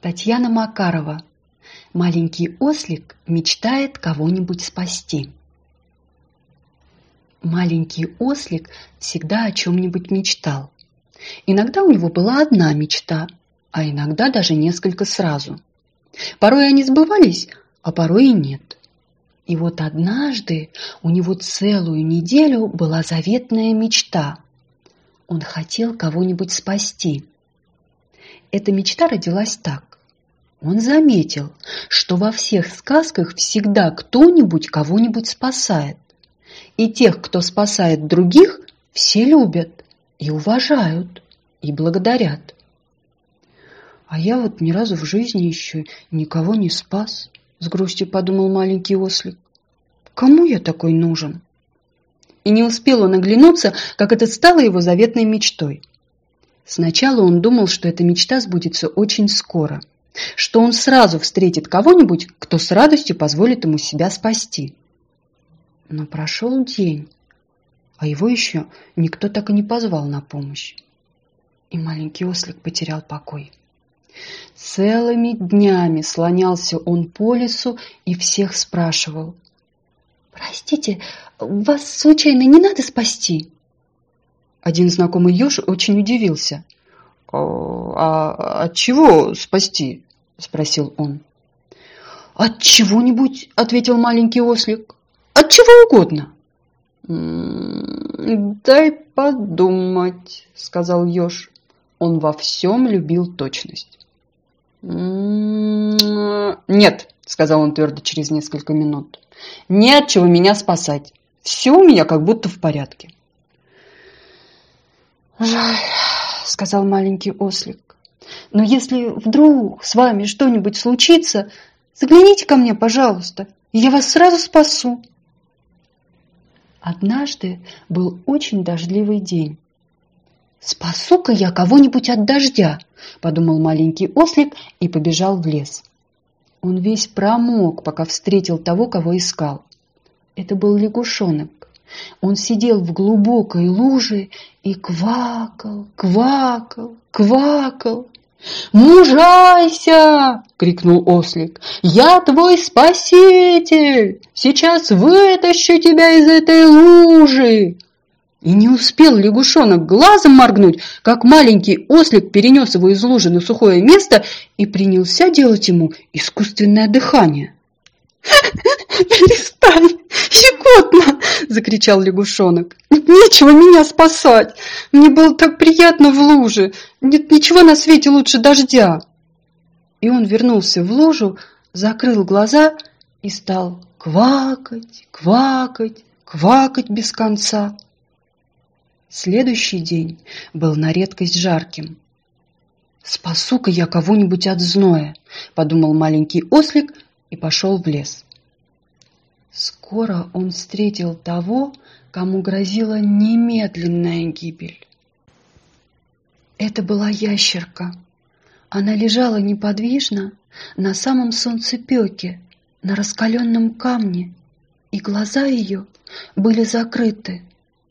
Татьяна Макарова. Маленький ослик мечтает кого-нибудь спасти. Маленький ослик всегда о чем-нибудь мечтал. Иногда у него была одна мечта, а иногда даже несколько сразу. Порой они сбывались, а порой и нет. И вот однажды у него целую неделю была заветная мечта. Он хотел кого-нибудь спасти. Эта мечта родилась так. Он заметил, что во всех сказках всегда кто-нибудь кого-нибудь спасает. И тех, кто спасает других, все любят и уважают, и благодарят. А я вот ни разу в жизни еще никого не спас, с грустью подумал маленький ослик. Кому я такой нужен? И не успел он оглянуться, как это стало его заветной мечтой. Сначала он думал, что эта мечта сбудется очень скоро, что он сразу встретит кого-нибудь, кто с радостью позволит ему себя спасти. Но прошел день, а его еще никто так и не позвал на помощь. И маленький ослик потерял покой. Целыми днями слонялся он по лесу и всех спрашивал. «Простите, вас случайно не надо спасти?» Один знакомый еж очень удивился. «От чего спасти?» – спросил он. «От чего-нибудь», – ответил маленький ослик. «От чего угодно». «Дай подумать», – сказал еж. Он во всем любил точность. «Нет», – сказал он твердо через несколько минут. «Не от чего меня спасать. Все у меня как будто в порядке». «Жаль», — сказал маленький ослик. «Но если вдруг с вами что-нибудь случится, загляните ко мне, пожалуйста, и я вас сразу спасу». Однажды был очень дождливый день. «Спасу-ка я кого-нибудь от дождя», — подумал маленький ослик и побежал в лес. Он весь промок, пока встретил того, кого искал. Это был лягушонок. Он сидел в глубокой луже и квакал, квакал, квакал. «Мужайся!» — крикнул ослик. «Я твой спаситель! Сейчас вытащу тебя из этой лужи!» И не успел лягушонок глазом моргнуть, как маленький ослик перенес его из лужи на сухое место и принялся делать ему искусственное дыхание. «Перестань, щекотно!» – закричал лягушонок. «Нечего меня спасать! Мне было так приятно в луже! Нет ничего на свете лучше дождя!» И он вернулся в лужу, закрыл глаза и стал квакать, квакать, квакать без конца. Следующий день был на редкость жарким. «Спасу-ка я кого-нибудь от зноя», – подумал маленький ослик и пошел в лес. Скоро он встретил того, кому грозила немедленная гибель. Это была ящерка. Она лежала неподвижно на самом солнцепеке, на раскаленном камне, и глаза ее были закрыты.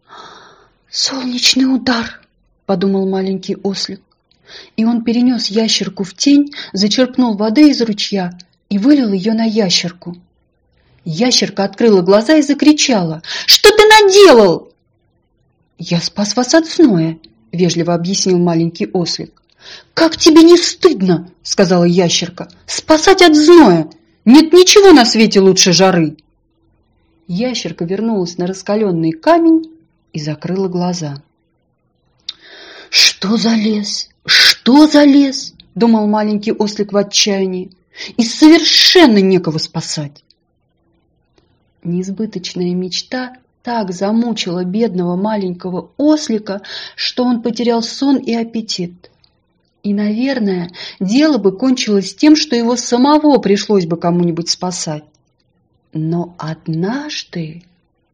«Солнечный удар!» – подумал маленький ослик. И он перенес ящерку в тень, зачерпнул воды из ручья и вылил ее на ящерку. Ящерка открыла глаза и закричала. «Что ты наделал?» «Я спас вас от зноя», – вежливо объяснил маленький ослик. «Как тебе не стыдно?» – сказала ящерка. «Спасать от зноя! Нет ничего на свете лучше жары!» Ящерка вернулась на раскаленный камень и закрыла глаза. «Что за лес? Что за лес?» – думал маленький ослик в отчаянии. «И совершенно некого спасать!» Несбыточная мечта так замучила бедного маленького ослика, что он потерял сон и аппетит. И, наверное, дело бы кончилось тем, что его самого пришлось бы кому-нибудь спасать. Но однажды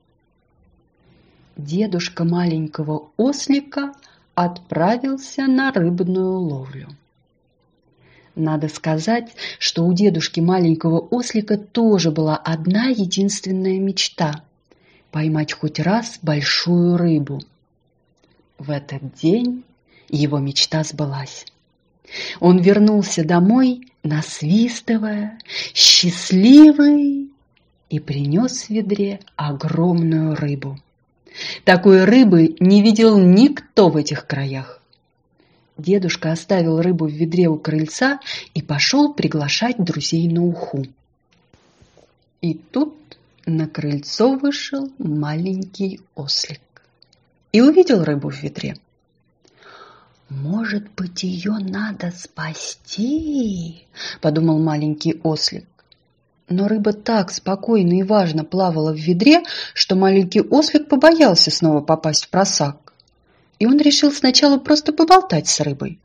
дедушка маленького ослика отправился на рыбную ловлю. Надо сказать, что у дедушки маленького ослика тоже была одна единственная мечта – поймать хоть раз большую рыбу. В этот день его мечта сбылась. Он вернулся домой насвистывая, счастливый, и принес в ведре огромную рыбу. Такой рыбы не видел никто в этих краях. Дедушка оставил рыбу в ведре у крыльца и пошел приглашать друзей на уху. И тут на крыльцо вышел маленький ослик и увидел рыбу в ведре. «Может быть, ее надо спасти?» – подумал маленький ослик. Но рыба так спокойно и важно плавала в ведре, что маленький ослик побоялся снова попасть в просак. И он решил сначала просто поболтать с рыбой.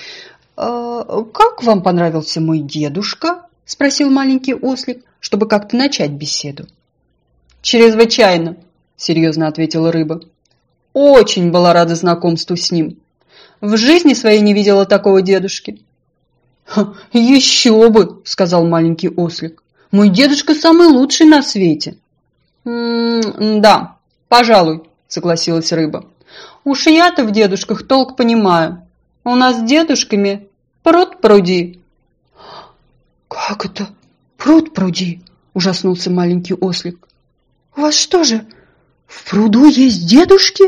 «Как вам понравился мой дедушка?» – спросил маленький ослик, чтобы как-то начать беседу. «Чрезвычайно», – серьезно ответила рыба. «Очень была рада знакомству с ним. В жизни своей не видела такого дедушки». «Еще бы», – сказал маленький ослик. «Мой дедушка самый лучший на свете». «Да, пожалуй», – согласилась рыба. «Уж я-то в дедушках толк понимаю. У нас с дедушками пруд-пруди». «Как это пруд-пруди?» – ужаснулся маленький ослик. «У вас что же, в пруду есть дедушки?»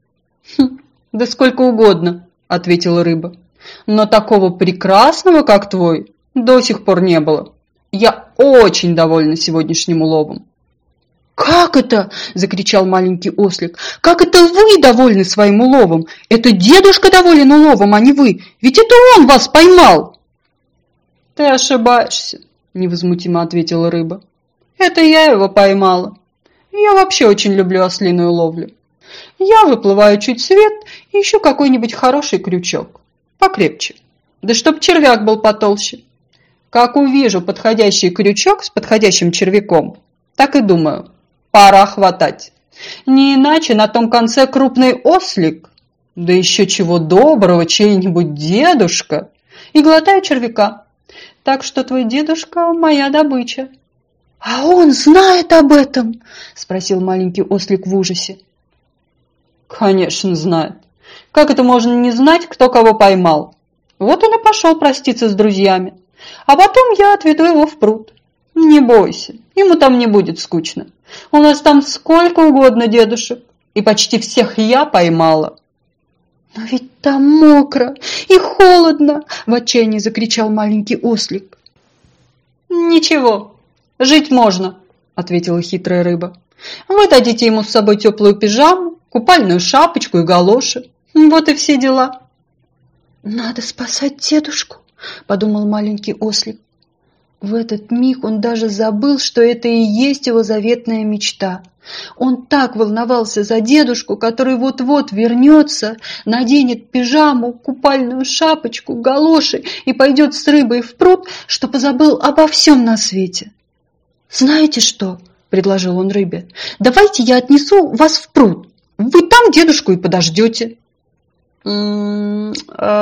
«Да сколько угодно», – ответила рыба. «Но такого прекрасного, как твой, до сих пор не было. Я очень довольна сегодняшним уловом». «Как это?» – закричал маленький ослик. «Как это вы довольны своим уловом? Это дедушка доволен уловом, а не вы. Ведь это он вас поймал!» «Ты ошибаешься», – невозмутимо ответила рыба. «Это я его поймала. Я вообще очень люблю ослиную ловлю. Я выплываю чуть свет и ищу какой-нибудь хороший крючок. Покрепче. Да чтоб червяк был потолще. Как увижу подходящий крючок с подходящим червяком, так и думаю, пора хватать. Не иначе на том конце крупный ослик, да еще чего доброго, чей-нибудь дедушка, и глотаю червяка. Так что твой дедушка – моя добыча». «А он знает об этом?» – спросил маленький ослик в ужасе. «Конечно знает. Как это можно не знать, кто кого поймал? Вот он и пошел проститься с друзьями. А потом я отведу его в пруд. Не бойся, ему там не будет скучно. У нас там сколько угодно дедушек, и почти всех я поймала». «Но ведь там мокро и холодно!» – в отчаянии закричал маленький ослик. «Ничего, жить можно», – ответила хитрая рыба. «Вы дадите ему с собой теплую пижаму, купальную шапочку и галоши. Вот и все дела». «Надо спасать дедушку», – подумал маленький ослик. В этот миг он даже забыл, что это и есть его заветная мечта. Он так волновался за дедушку, который вот-вот вернется, наденет пижаму, купальную шапочку, галоши и пойдет с рыбой в пруд, что позабыл обо всем на свете. «Знаете что?» – предложил он рыбе. «Давайте я отнесу вас в пруд. Вы там дедушку и подождете». «Нет»,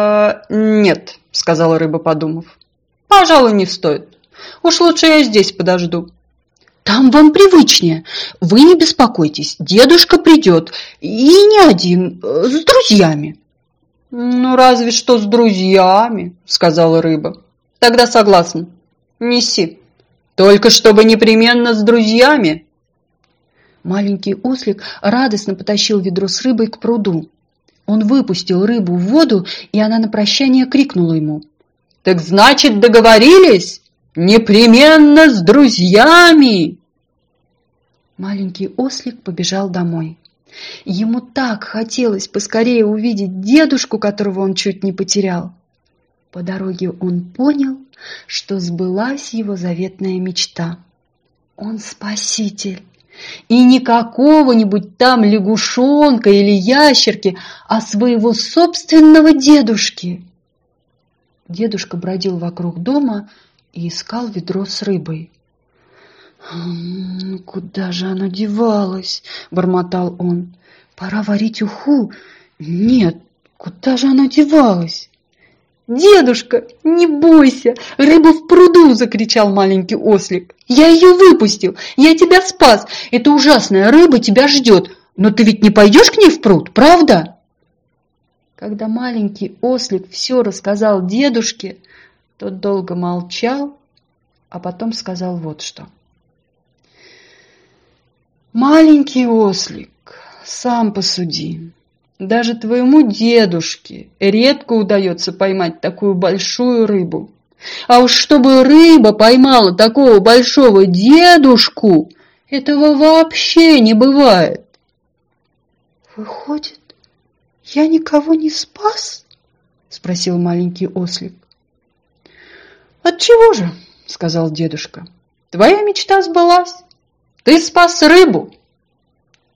– сказала рыба, подумав. «Пожалуй, не стоит. Уж лучше я здесь подожду». «Там вам привычнее. Вы не беспокойтесь, дедушка придет. И не один, с друзьями». «Ну, разве что с друзьями», – сказала рыба. «Тогда согласна. Неси. Только чтобы непременно с друзьями». Маленький ослик радостно потащил ведро с рыбой к пруду. Он выпустил рыбу в воду, и она на прощание крикнула ему: «Так значит, договорились? Непременно с друзьями!» Маленький ослик побежал домой. Ему так хотелось поскорее увидеть дедушку, которого он чуть не потерял. По дороге он понял, что сбылась его заветная мечта. Он спаситель. И не какого-нибудь там лягушонка или ящерки, а своего собственного дедушки. Дедушка бродил вокруг дома и искал ведро с рыбой. «Куда же оно девалось?» – бормотал он. «Пора варить уху. Нет, куда же оно девалось?» «Дедушка, не бойся, рыба в пруду!» – закричал маленький ослик. «Я ее выпустил, я тебя спас. Эта ужасная рыба тебя ждет, но ты ведь не пойдешь к ней в пруд, правда?» Когда маленький ослик все рассказал дедушке, Тот долго молчал, а потом сказал вот что. «Маленький ослик, сам посуди. Даже твоему дедушке редко удается поймать такую большую рыбу. А уж чтобы рыба поймала такого большого дедушку, этого вообще не бывает». «Выходит, я никого не спас?» – спросил маленький ослик. «Отчего же?» – сказал дедушка. «Твоя мечта сбылась. Ты спас рыбу,